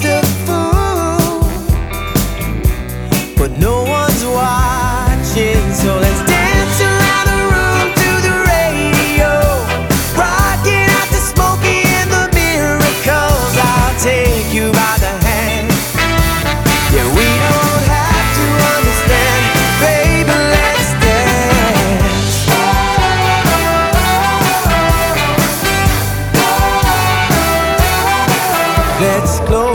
just a fool, but no one's watching. So let's dance around the room to the radio, rocking out to Smokey and the Miracles. I'll take you by the hand. Yeah, we don't have to understand, baby, let's dance. Let's close